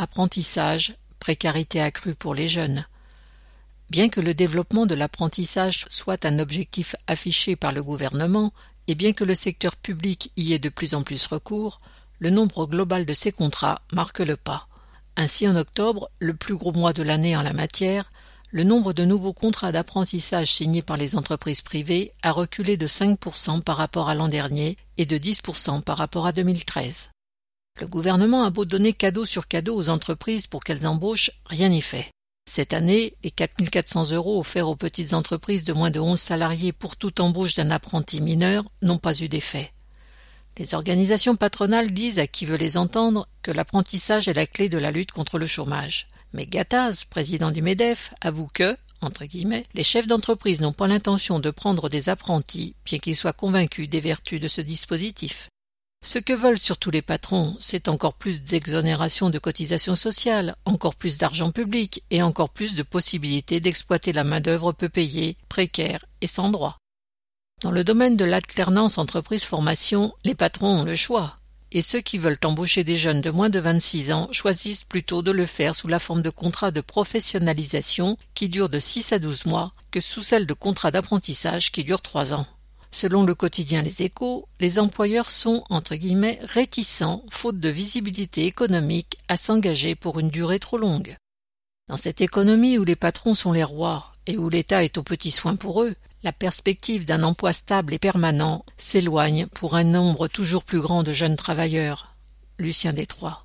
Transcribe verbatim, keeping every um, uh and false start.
apprentissage, précarité accrue pour les jeunes. Bien que le développement de l'apprentissage soit un objectif affiché par le gouvernement, et bien que le secteur public y ait de plus en plus recours, le nombre global de ces contrats marque le pas. Ainsi, en octobre, le plus gros mois de l'année en la matière, le nombre de nouveaux contrats d'apprentissage signés par les entreprises privées a reculé de cinq pour cent par rapport à l'an dernier et de dix pour cent par rapport à deux mille treize. Le gouvernement a beau donner cadeau sur cadeau aux entreprises pour qu'elles embauchent, rien n'y fait. Cette année, les quatre mille quatre cents euros offerts aux petites entreprises de moins de onze salariés pour toute embauche d'un apprenti mineur n'ont pas eu d'effet. Les organisations patronales disent à qui veut les entendre que l'apprentissage est la clé de la lutte contre le chômage. Mais Gattaz, président du MEDEF, avoue que, entre guillemets, les chefs d'entreprise n'ont pas l'intention de prendre des apprentis, bien qu'ils soient convaincus des vertus de ce dispositif. Ce que veulent surtout les patrons, c'est encore plus d'exonération de cotisations sociales, encore plus d'argent public et encore plus de possibilités d'exploiter la main-d'œuvre peu payée, précaire et sans droit. Dans le domaine de l'alternance entreprise-formation, les patrons ont le choix. Et ceux qui veulent embaucher des jeunes de moins de vingt-six ans choisissent plutôt de le faire sous la forme de contrats de professionnalisation qui durent de six à douze mois que sous celle de contrats d'apprentissage qui durent trois ans. Selon le quotidien Les Échos, les employeurs sont, entre guillemets, réticents, faute de visibilité économique, à s'engager pour une durée trop longue. Dans cette économie où les patrons sont les rois et où l'État est aux petits soins pour eux, la perspective d'un emploi stable et permanent s'éloigne pour un nombre toujours plus grand de jeunes travailleurs. Lucien Détroit.